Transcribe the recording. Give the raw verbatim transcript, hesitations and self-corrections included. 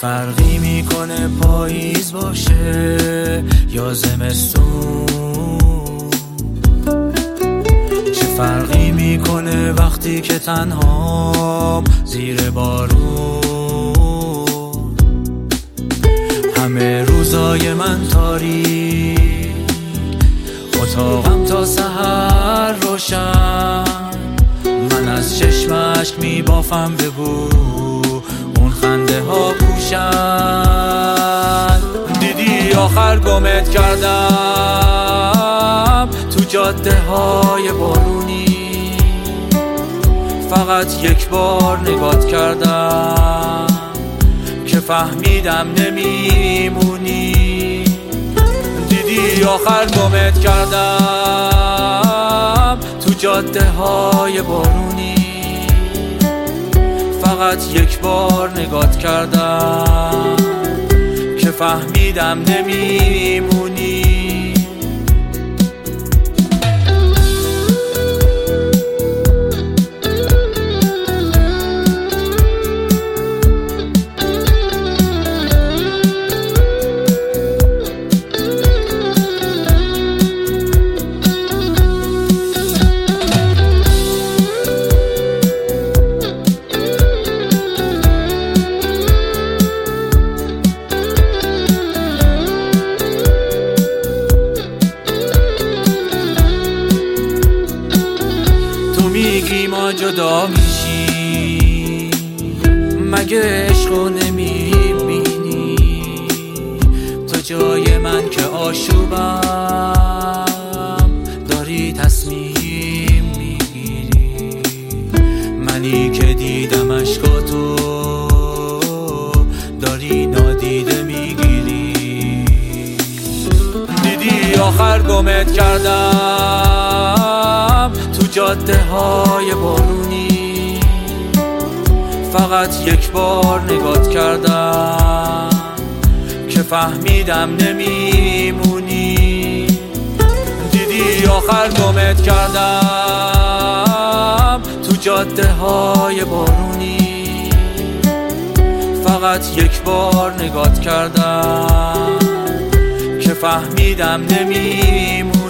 فرقی میکنه پاییز باشه یا زمستون؟ چه فرقی میکنه وقتی که تنهام زیر بارون؟ همه روزای من تاریک، اتاقم تا سحر روشن، من از چشم اشک میبافم به بو اون خنده ها پوشن. دیدی آخر گمت کردم تو جاده های بارونی، فقط یک بار نگات کردم که فهمیدم نمیمونی. دیدی آخر گمت کردم تو جاده های بارونی، فقط یک بار نگات کردم که فهمیدم نمیمونی. میگی ما جدا میشی، مگه عشقو نمیبینی؟ تو جای من که آشوبم داری تصمیم میگیری، منی که دیدم عشقاتو داری نادیده میگیری. دیدی آخر گمت کردم تو جاده های بارونی، فقط یک بار نگات کردم که فهمیدم نمیمونی. دیدی آخر گمت کردم تو جاده های بارونی، فقط یک بار نگات کردم که فهمیدم نمیمونی.